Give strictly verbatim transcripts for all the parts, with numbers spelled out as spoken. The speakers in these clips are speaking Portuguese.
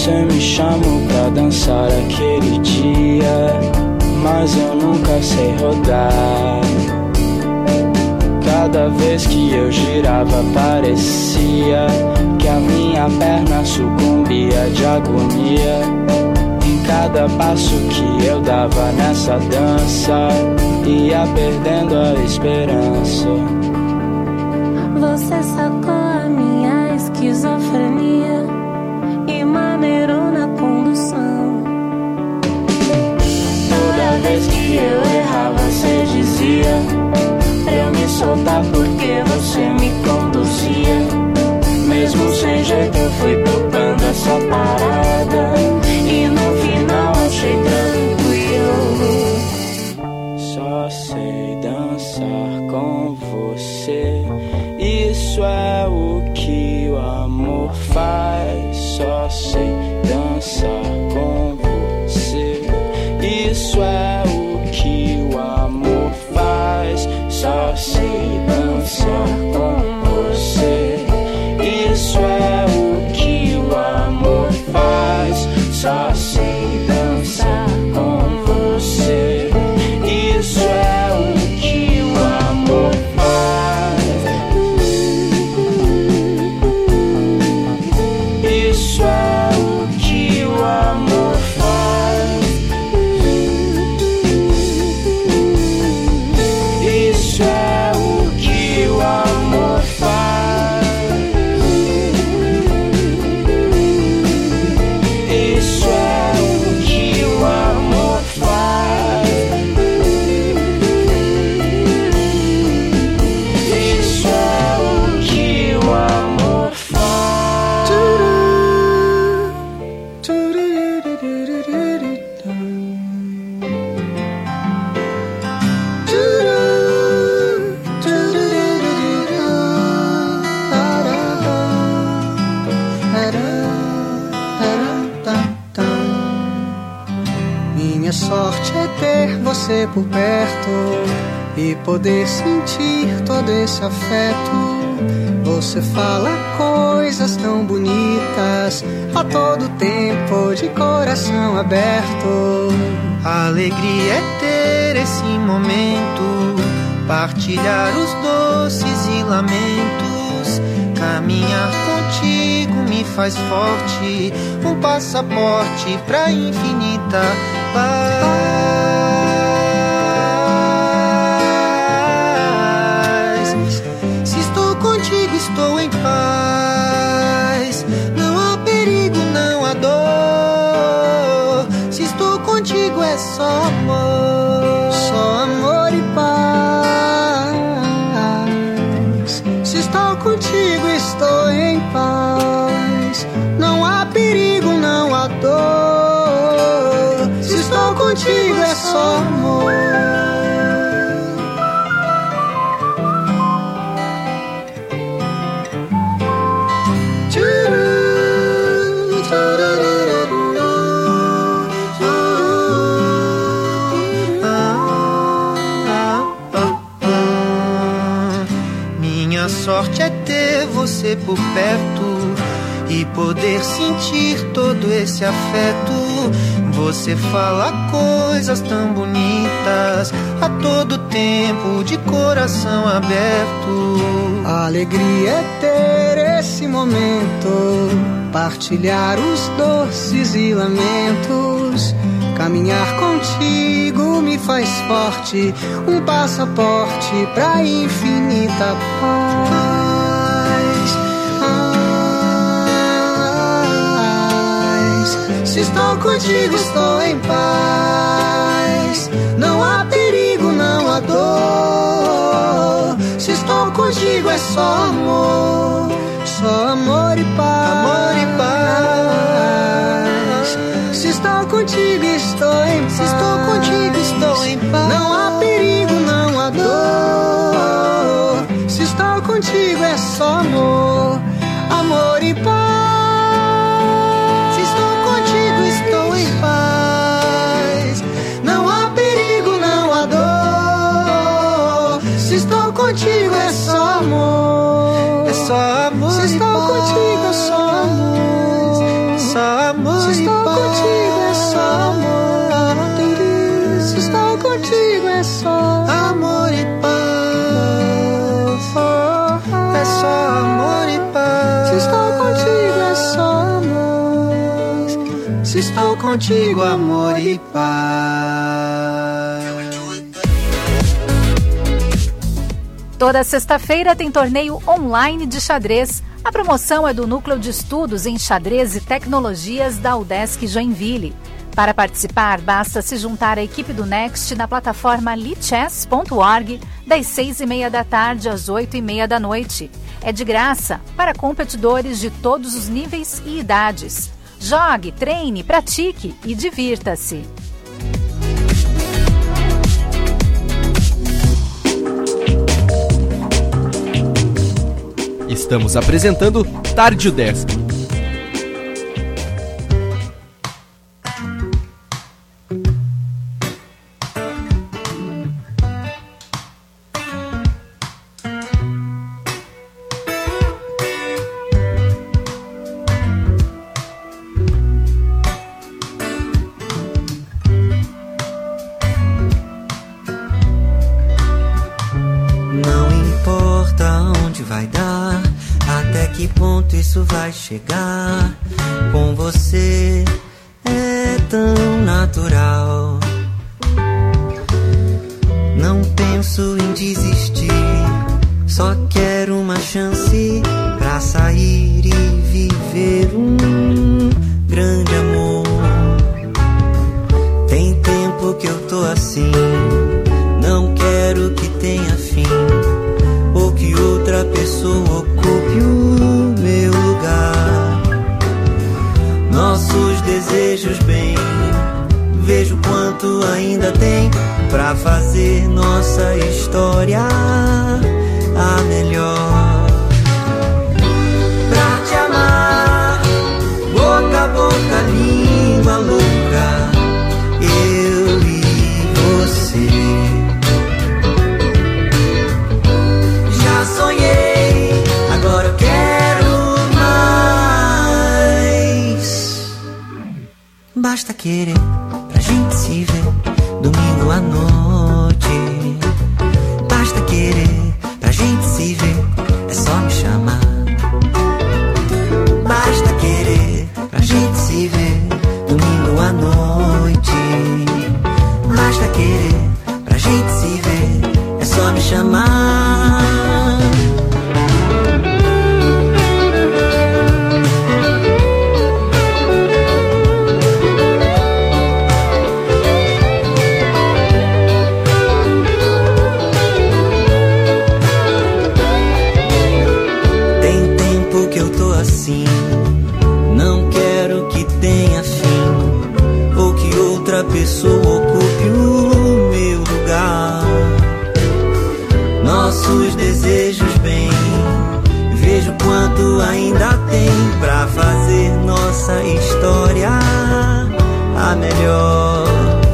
Você me chamou pra dançar aquele dia, mas eu nunca sei rodar. Cada vez que eu girava parecia que a minha perna sucumbia de agonia. Em cada passo que eu dava nessa dança, ia perdendo a esperança. Você sacou a minha esquizofrenia e maneirou na condução. Toda vez que eu errava, você dizia pra eu me soltar porque você me conduzia. Mesmo sem jeito eu fui topando essa parada e no final achei tranquilo. Só sei dançar com você, isso é o que o amor faz. Só sei dançar com você, isso é o que o amor faz. Só sei dançar com você, isso é o que o amor faz. Só sei dançar com você, isso é o que o amor faz. Isso é o que o amor faz. Isso é o que o amor faz. Isso é o que o amor faz. Isso é o que o amor faz. Minha sorte é ter você por perto e poder sentir todo esse afeto. Você fala coisas tão bonitas a todo tempo, de coração aberto. A alegria é ter esse momento, partilhar os doces e lamentos. Caminhar contigo me faz forte, um passaporte pra infinita paz. Se estou contigo, estou em paz. Não há perigo, não há dor. Se estou contigo é só amor, só amor e paz. Se estou contigo, estou em paz. Não há perigo, não há dor. Se estou contigo é só amor. Minha sorte é ter você por perto e poder sentir todo esse afeto. Você fala coisas tão bonitas a todo tempo, de coração aberto. A alegria é ter esse momento, partilhar os doces e lamentos. Caminhar contigo me faz forte, um passaporte pra infinita paz. Se estou contigo, estou em paz. Não há perigo, não há dor. Se estou contigo é só amor, só amor e paz. Amor e paz. Se estou contigo, estou em paz. Se estou contigo, estou em paz. Não há perigo, não há dor. Se estou contigo é só amor, amor e paz. Contigo é só amor, é só amor. Se estou contigo é só amor, só amor. contigo, amor e paz. Toda sexta-feira tem torneio online de xadrez. A promoção é do Núcleo de Estudos em Xadrez e Tecnologias da UDESC Joinville. Para participar, basta se juntar à equipe do Next na plataforma lichess ponto org das seis e meia da tarde às oito e meia da noite. É de graça para competidores de todos os níveis e idades. Jogue, treine, pratique e divirta-se. Estamos apresentando Tarde Udesc. Chegar com você é tão natural. Não penso em desistir, só quero uma chance pra sair e viver um grande amor. Tem tempo que eu tô assim, não quero que tenha fim, ou que outra pessoa ocupe o meu lugar. Nossos desejos bem, vejo quanto ainda tem pra fazer nossa história a melhor. Pra te amar, boca a boca, língua louca, eu e você. Já sonhei, agora eu quero mais. Basta querer pra gente se ver domingo à noite. Basta querer pra gente se ver, é só me chamar. Basta querer pra gente se ver domingo à noite. Basta querer pra gente se ver, é só me chamar. Não quero que tenha fim, ou que outra pessoa ocupe o meu lugar. Nossos desejos bem, vejo quanto ainda tem pra fazer nossa história a melhor.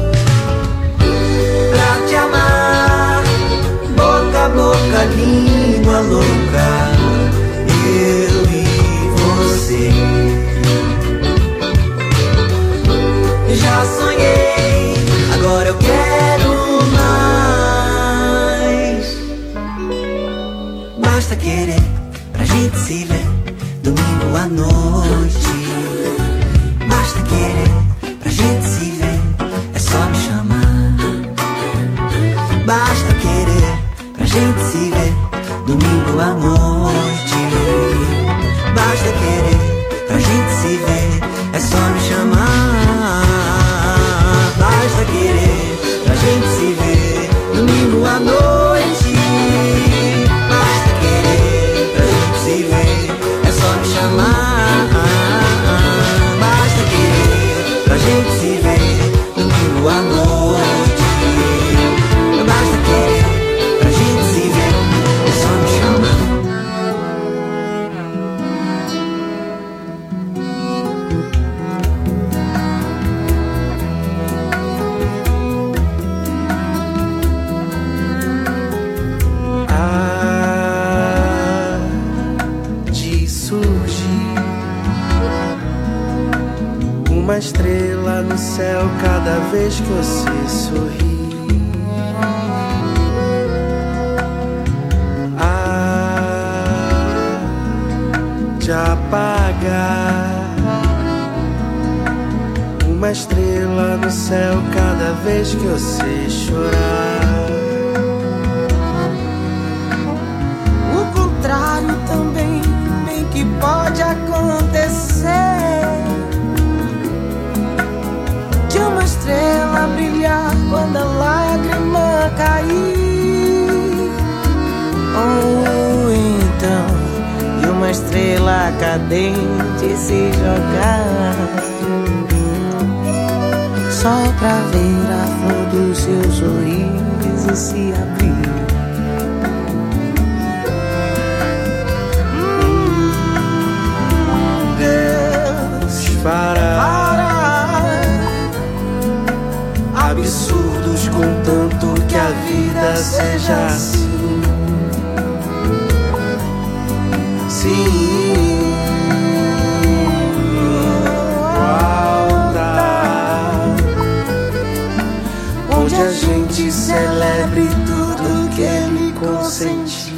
Pra te amar, boca a boca, língua louca, eu e você. Já sonhei, agora eu quero mais. Basta querer pra gente se ver domingo à noite. Basta querer pra gente se ver, é só me chamar. Basta querer pra gente se ver domingo à noite. Basta querer pra gente se ver, é só me chamar. Basta querer pra gente se ver domingo à noite. Basta querer pra gente se ver, é só me chamar. Basta querer pra gente se ver domingo à noite. Basta querer pra gente se ver, é só me chamar. Uma estrela no céu cada vez que você sorri. Ah, de apagar uma uma estrela no céu cada vez que você chorar. O contrário também bem que pode acontecer, de uma estrela brilhar quando a lágrima cair, ou então de uma estrela cadente se jogar, só pra ver a flor do seu sorriso se abrir. Hum, Deus Fará absurdos contanto que a vida seja assim. Sim, o altar onde a gente celebre tudo que ele consentiu.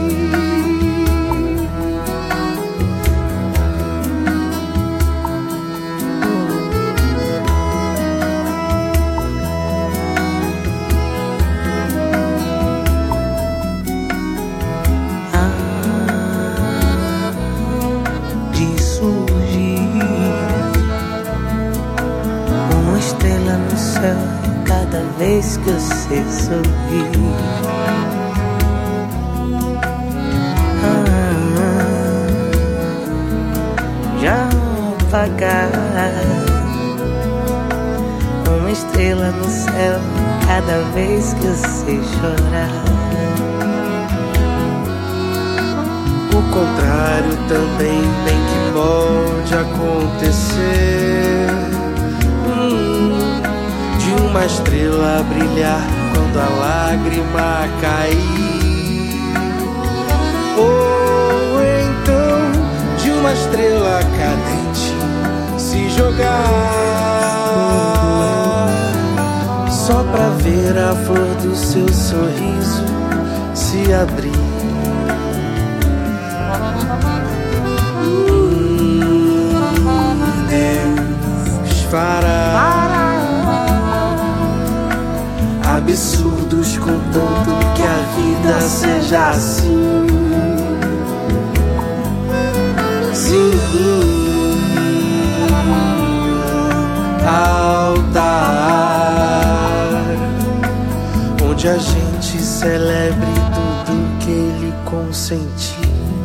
Cada vez que você sorri, ah, já apagar uma estrela no céu cada vez que você chorar. O contrário também bem que pode acontecer, hum, de uma estrela brilhar quando a lágrima cair, ou então de uma estrela cadente se jogar, só pra ver a flor do seu sorriso se abrir. Deus fará absurdos contanto que a vida seja assim. Sim, altar onde a gente celebre tudo que ele consentiu.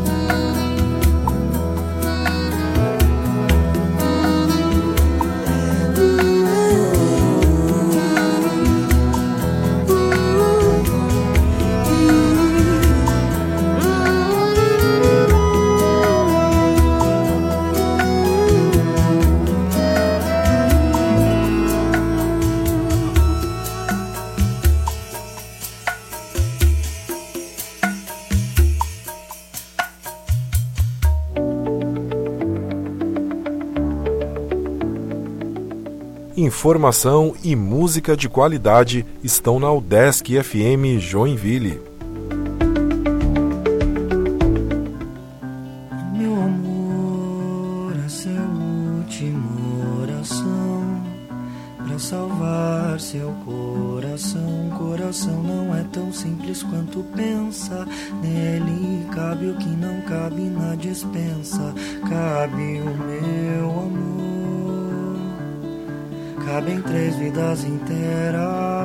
Informação e música de qualidade estão na UDESC F M Joinville. Meu amor, essa é a última oração pra salvar seu coração. Coração não é tão simples quanto pensa. Nele cabe o que não cabe na despensa. Cabe o meu amor, cabem três vidas inteiras,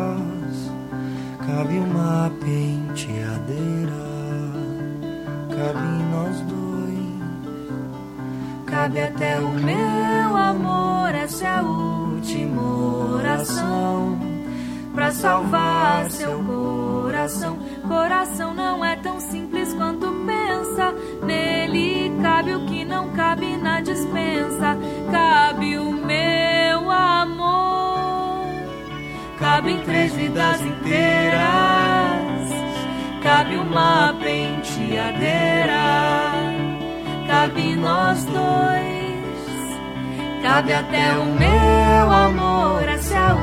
cabe uma penteadeira, cabe nós dois, cabe até o meu amor. Essa é a última oração pra salvar seu coração. Coração não é tão simples quanto pensa. Nele cabe o que não cabe na despensa. Cabe o meu amor, cabem três vidas inteiras, cabe uma penteadeira, cabe nós dois, cabe até o meu amor. Essa é a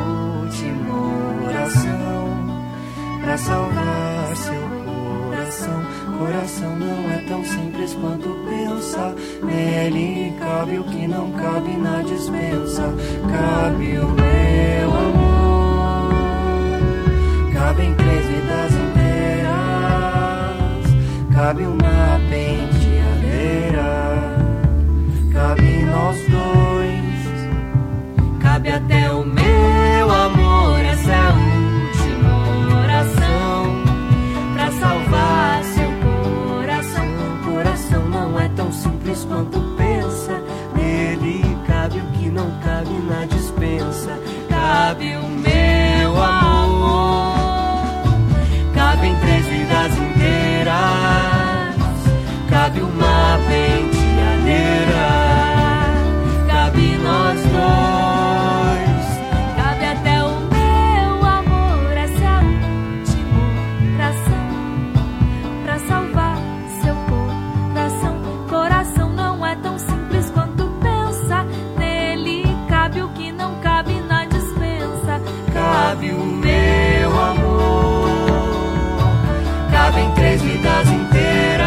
última oração pra salvar seu coração. coração não é tão simples quanto pensa. Nele cabe o que não cabe na dispensa. Cabe o meu amor, cabe em três vidas inteiras, cabe uma penteadeira, cabe nós dois, cabe até o meu amor. Essa é a última oração pra salvar seu coração. Coração não é tão simples quanto pensa. Nele cabe o que não cabe na dispensa. Cabe o meu amor, cabe em três vidas inteiras, cabe uma penteadeira, cabe nós dois, cabe até o meu amor. Essa é a última oração pra salvar seu coração. Coração não é tão simples quanto pensa. Nele cabe o que não cabe na dispensa. Cabe o meu amor, cabe em três vidas inteiras,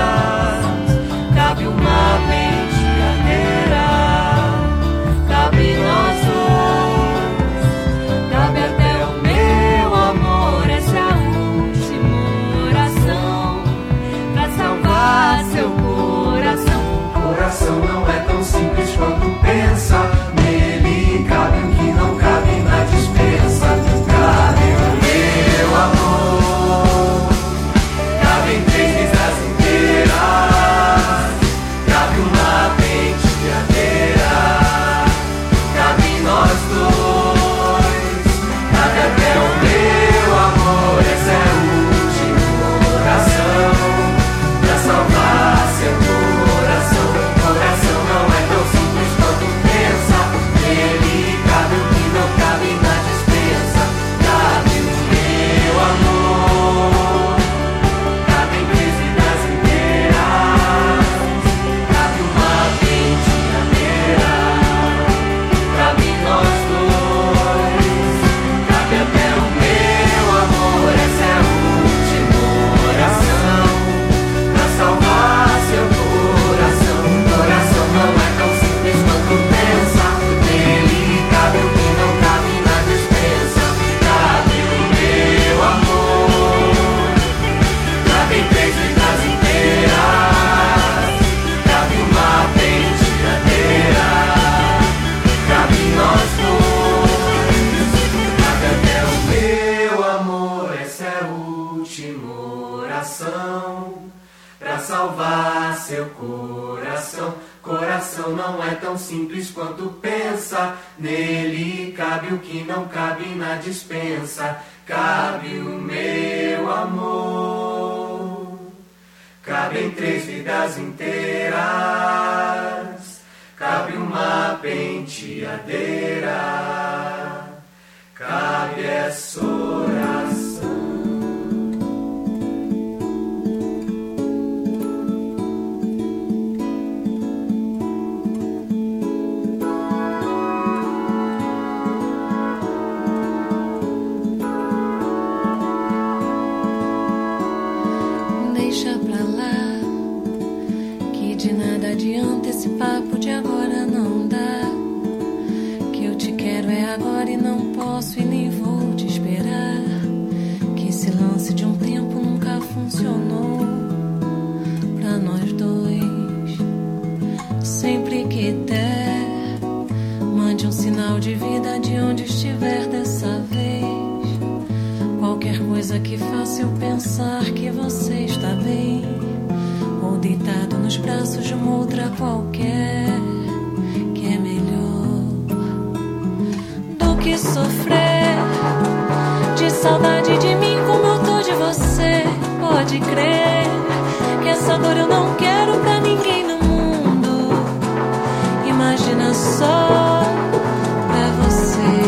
cabe uma penteadeira, cabe nós dois, cabe até o meu amor. Essa é a última oração pra salvar seu coração. Coração não é tão simples quanto pensa. Nele cabe o que não cabe na dispensa. Cabe o meu amor, cabe em três vidas inteiras, cabe uma penteadeira, cabe nós dois, cabe até o meu amor. Essa é a última oração pra salvar seu coração. Coração não é tão simples quanto pensa. Nele cabe o que não cabe na dispensa. Cabe o meu amor, cabe em três vidas inteiras, cabe uma penteadeira, cabe nós dois, cabe até o meu amor. Essa é a última oração pra salvar seu coração. Coração não é tão simples quanto pensa. Nele cabe o que não cabe na dispensa. Cabe o meu amor, cabe em três vidas inteiras, cabe uma penteadeira, cabe nós dois, cabe até o meu amor. Essa é a última oração pra salvar seu coração. Coração não é tão simples quanto pensa. Nele cabe o que não cabe na dispensa. Cabe o meu amor, cabe em três vidas inteiras, cabe uma penteadeira, cabe essa oração. Deixa pra lá, que de nada adianta esse papo de agora não dá. Que eu te quero é agora e não posso e nem vou te esperar. Que esse lance de um tempo nunca funcionou pra nós dois. Sempre que der, mande um sinal de vida de onde estiver dessa vez. Qualquer coisa que faça eu pensar que você está bem, ou deitado nos braços de uma outra qualquer, que é melhor do que sofrer de saudade de mim como eu tô de você. Pode crer que essa dor eu não quero pra ninguém no mundo. Imagina só pra você.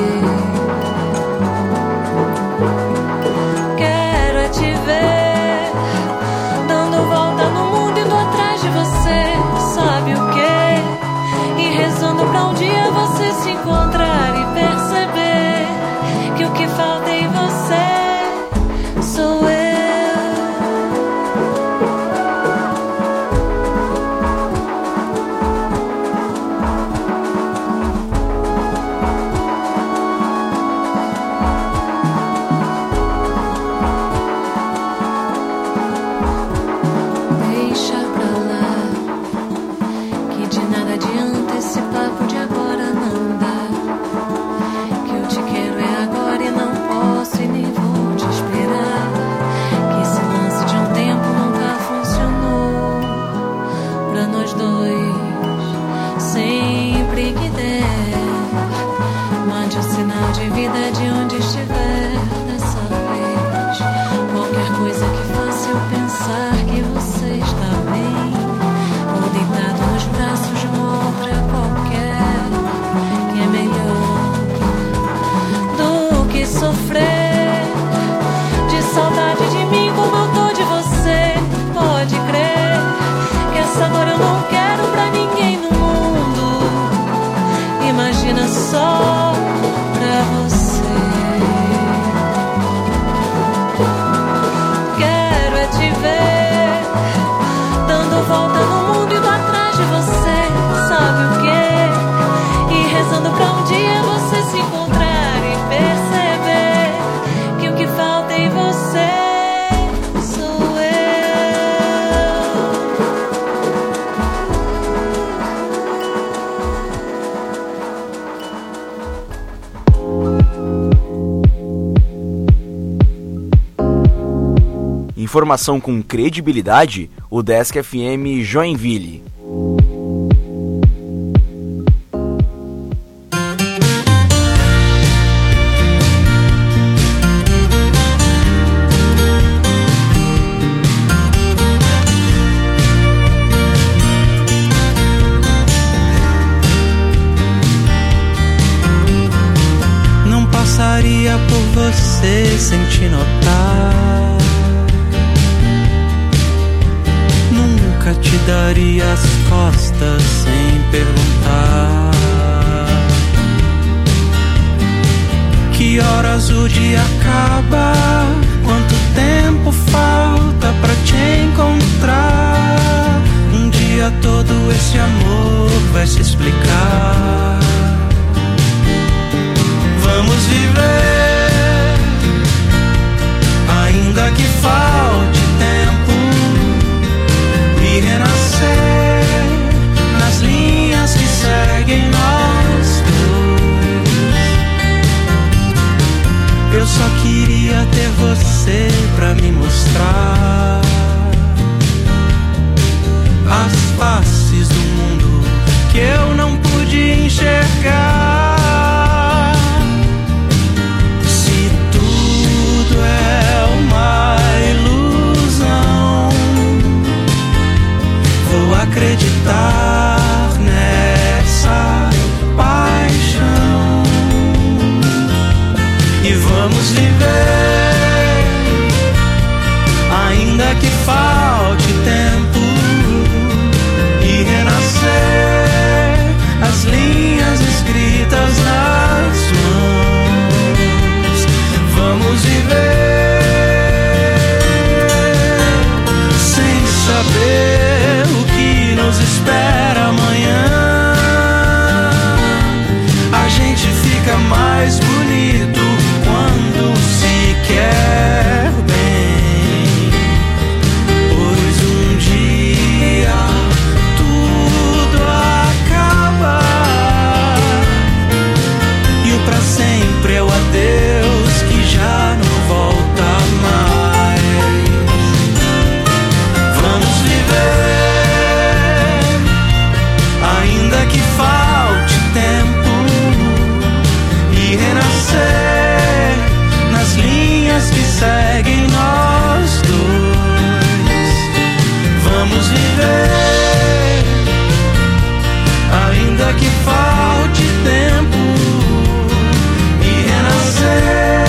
Pra um dia você se encontrar e perceber Informação com credibilidade, UDESC F M Joinville. Passaria por você sem te notar. Nunca te daria as costas sem perguntar. Que horas o dia acaba? Quanto tempo falta pra te encontrar? Um dia todo esse amor vai se explicar. Vamos viver, ainda que falte tempo, e renascer nas linhas que seguem nós dois. Eu só queria ter você pra me mostrar as faces do mundo que eu não pude enxergar. É uma ilusão, vou acreditar nessa paixão e vamos viver, ainda que falte tempo, e renascer as linhas escritas nas mãos. Vamos viver sem saber o que nos espera amanhã. A gente fica mais bonito quando se quer bem, pois um dia tudo acaba e o pra sempre é o adeus que já não volta mais. Vamos viver, ainda que falte tempo, e renascer nas linhas que seguem nós dois. Vamos viver, ainda que falte tempo, e renascer.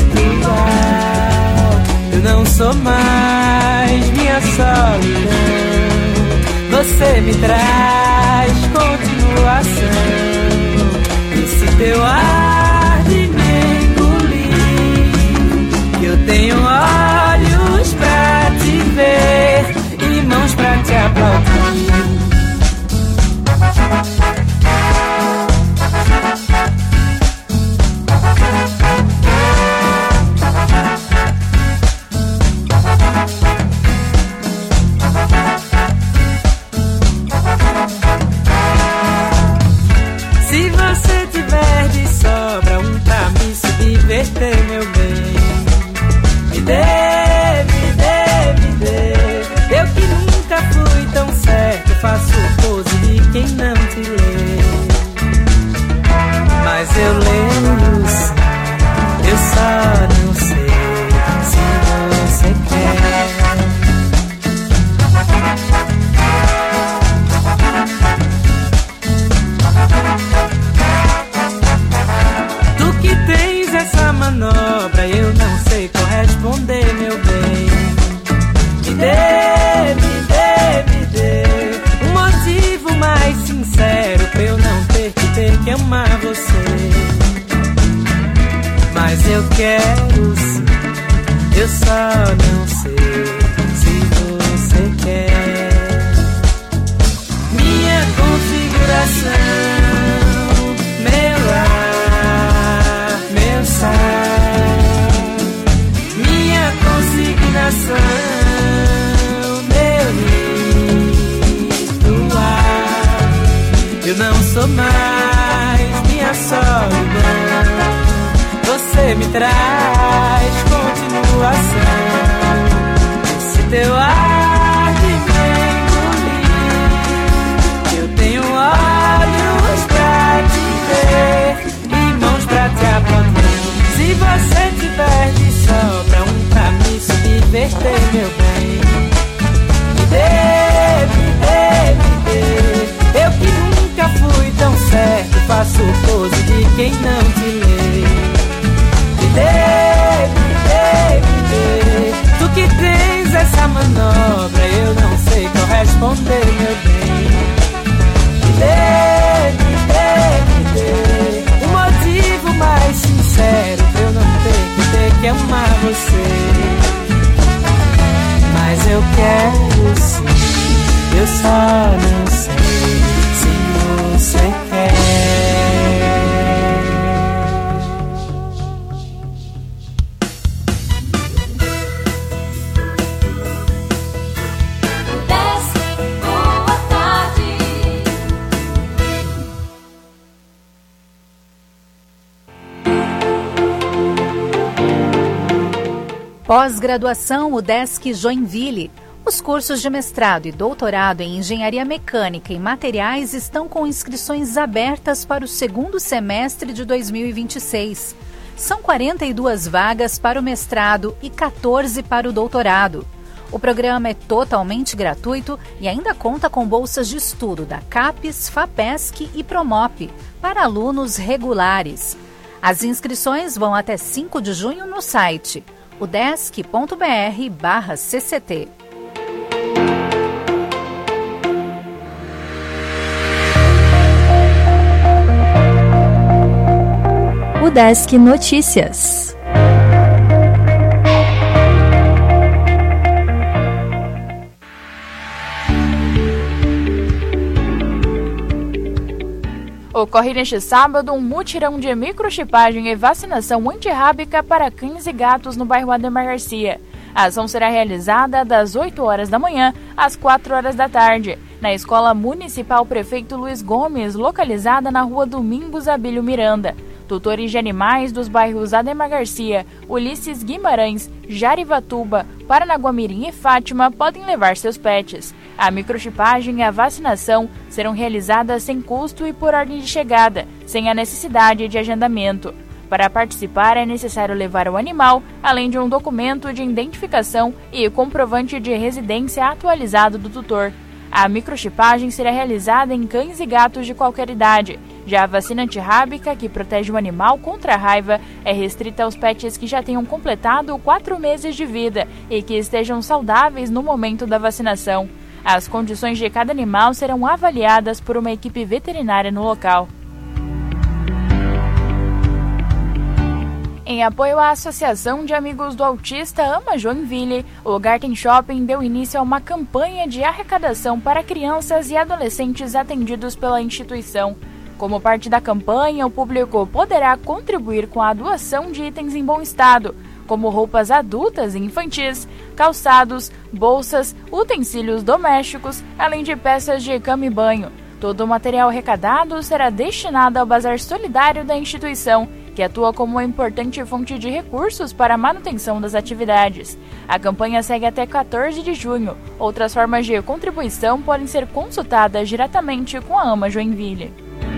Não sou mais minha solidão. você me traz continuação. Esse teu ar de me engolir, que eu tenho olhos pra te ver e mãos pra te aplaudir. Se você tiver de sobra um pra me subverter, meu bem, me dê, me dê, me dê. Eu que nunca fui tão certo, faço pose de quem não te lê. Mas eu leio sim, eu só não sei se você quer. Tu que tens essa manobra, eu não sei corresponder, meu bem. Me dê, me dê, me dê um motivo mais sincero pra eu não ter que ter que amar você. Mas eu quero sim, eu só não sei se você quer. Minha configuração, meu lar, meu sal, minha consignação, meu ritual. Eu não sou mais minha solidão, você me traz continuação. Esse teu ar de me engolir, eu tenho olhos pra te ver e mãos pra te aplaudir. Se você tiver de sobra um pra me subverter, meu bem, me dê, me dê, me dê. Eu que nunca fui tão certo, faço pose de quem não te lê. Me dê, me dê, me dê. Tu que tens essa manobra, eu não sei corresponder, meu bem. Me dê, me dê, me dê um motivo mais sincero pra eu não ter que ter que amar você. Mas eu quero sim, eu só não sei se você quer. Pós-graduação UDESC Joinville. Os cursos de mestrado e doutorado em Engenharia Mecânica e Materiais estão com inscrições abertas para o segundo semestre de dois mil e vinte e seis. São quarenta e duas vagas para o mestrado e quatorze para o doutorado. O programa é totalmente gratuito e ainda conta com bolsas de estudo da CAPES, FAPESC e PROMOP para alunos regulares. As inscrições vão até cinco de junho no site udesc.br barra CCT. UDESC Notícias. Ocorre neste sábado um mutirão de microchipagem e vacinação antirrábica para cães e gatos no bairro Ademar Garcia. A ação será realizada das oito horas da manhã às quatro horas da tarde, na Escola Municipal Prefeito Luiz Gomes, localizada na rua Domingos Abílio Miranda. Tutores de animais dos bairros Ademar Garcia, Ulisses Guimarães, Jarivatuba, Paranaguamirim e Fátima podem levar seus pets. A microchipagem e a vacinação serão realizadas sem custo e por ordem de chegada, sem a necessidade de agendamento. Para participar é necessário levar o animal, além de um documento de identificação e comprovante de residência atualizado do tutor. A microchipagem será realizada em cães e gatos de qualquer idade. Já a vacina antirrábica, que protege o animal contra a raiva, é restrita aos pets que já tenham completado quatro meses de vida e que estejam saudáveis no momento da vacinação. As condições de cada animal serão avaliadas por uma equipe veterinária no local. Em apoio à Associação de Amigos do Autista Ama Joinville, o Garten Shopping deu início a uma campanha de arrecadação para crianças e adolescentes atendidos pela instituição. Como parte da campanha, o público poderá contribuir com a doação de itens em bom estado, como roupas adultas e infantis, calçados, bolsas, utensílios domésticos, além de peças de cama e banho. Todo o material arrecadado será destinado ao bazar solidário da instituição, que atua como uma importante fonte de recursos para a manutenção das atividades. A campanha segue até quatorze de junho. Outras formas de contribuição podem ser consultadas diretamente com a Ama Joinville.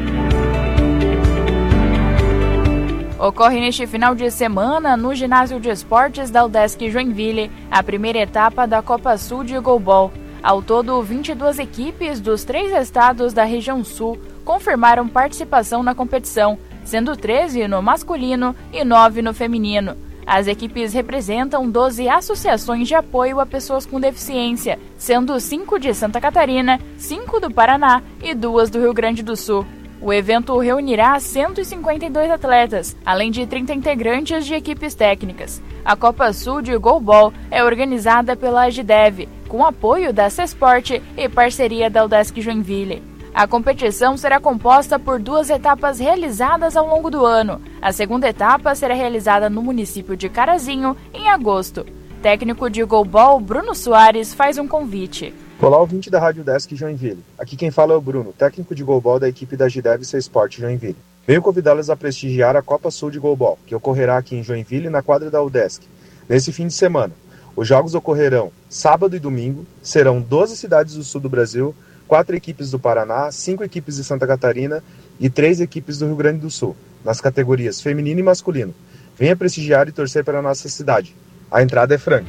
Ocorre neste final de semana, no Ginásio de Esportes da UDESC Joinville, a primeira etapa da Copa Sul de Goalball. Ao todo, vinte e duas equipes dos três estados da região sul confirmaram participação na competição, sendo treze no masculino e nove no feminino. As equipes representam doze associações de apoio a pessoas com deficiência, sendo cinco de Santa Catarina, cinco do Paraná e duas do Rio Grande do Sul. O evento reunirá cento e cinquenta e dois atletas, além de trinta integrantes de equipes técnicas. A Copa Sul de Goalball é organizada pela Agidev, com apoio da Cesport e parceria da UDESC Joinville. A competição será composta por duas etapas realizadas ao longo do ano. A segunda etapa será realizada no município de Carazinho, em agosto. Técnico de Goalball, Bruno Soares, faz um convite. Olá, ouvinte da Rádio UDESC Joinville. Aqui quem fala é o Bruno, técnico de Goalball da equipe da Agidev C-Sport Joinville. Venho convidá-los a prestigiar a Copa Sul de Goalball, que ocorrerá aqui em Joinville, na quadra da UDESC, nesse fim de semana. Os jogos ocorrerão sábado e domingo, serão doze cidades do sul do Brasil, quatro equipes do Paraná, cinco equipes de Santa Catarina e três equipes do Rio Grande do Sul, nas categorias feminino e masculino. Venha prestigiar e torcer pela nossa cidade. A entrada é franca.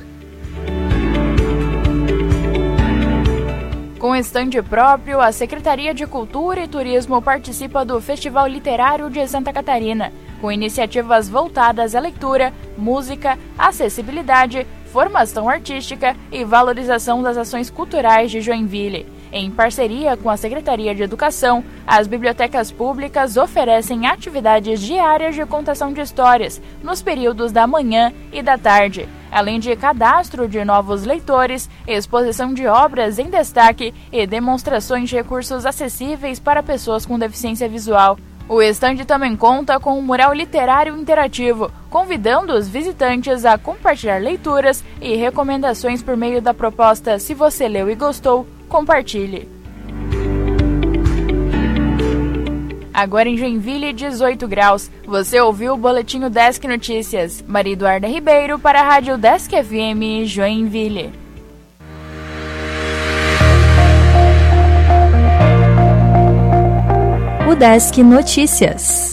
Com estande próprio, a Secretaria de Cultura e Turismo participa do Festival Literário de Santa Catarina, com iniciativas voltadas à leitura, música, acessibilidade, formação artística e valorização das ações culturais de Joinville. Em parceria com a Secretaria de Educação, as bibliotecas públicas oferecem atividades diárias de contação de histórias nos períodos da manhã e da tarde, além de cadastro de novos leitores, exposição de obras em destaque e demonstrações de recursos acessíveis para pessoas com deficiência visual. O estande também conta com um mural literário interativo, convidando os visitantes a compartilhar leituras e recomendações por meio da proposta Se Você Leu e Gostou, compartilhe. Agora em Joinville, dezoito graus. Você ouviu o Boletim UDESC Notícias. Maria Eduarda Ribeiro para a Rádio UDESC F M Joinville. UDESC Notícias.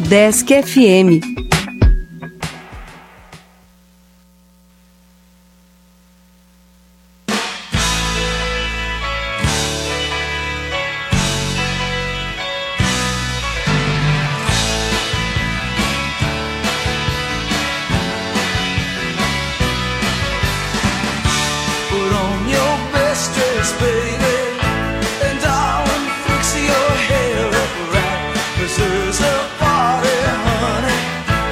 Udesc F M. There's a party, honey.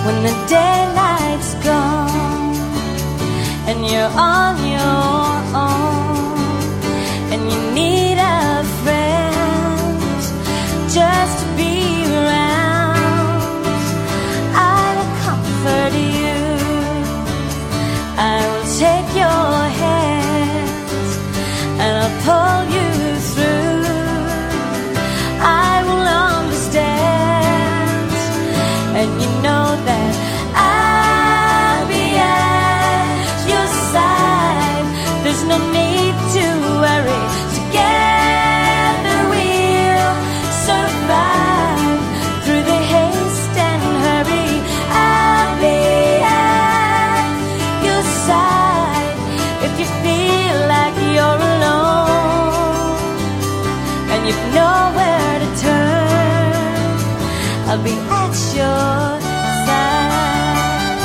when the daylight's gone and you're on your own and you need a friend just to be around, I will comfort you, I will take your hand and I'll pull you through. I will understand, and you know that I'll be at your side. There's no need to worry. Together we'll survive through the haste and hurry. I'll be at your side if you feel like you're alone and you've nowhere to turn. I'll be at your side.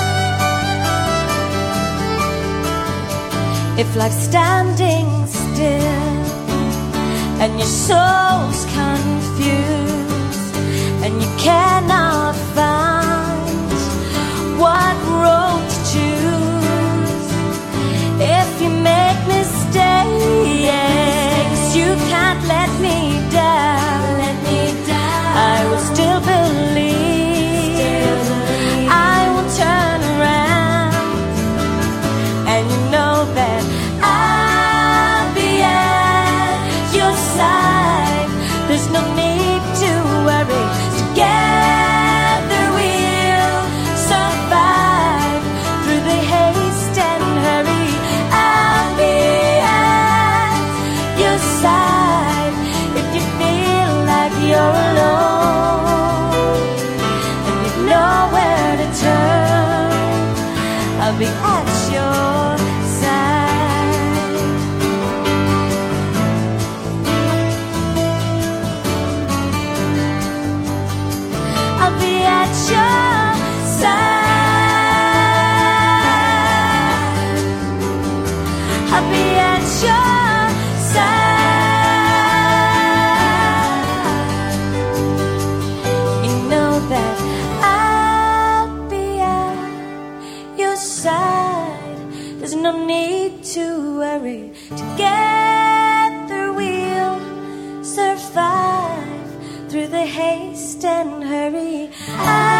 If life's standing still and your soul's confused and you cannot find what road to choose, if you make mistakes, you can't let me down. Let me down. I will still believe. Still believe. I will turn around, and you know that I'll be at your side. There's no need to worry. Together we'll survive through the haste and hurry. I'll be at your side if you feel like you're alone and you've nowhere to turn. I'll be at your side. I'll be at your side. I'll be at your side. You know that I'll be at your side. There's no need to worry. Together we'll survive through the haste and hurry. I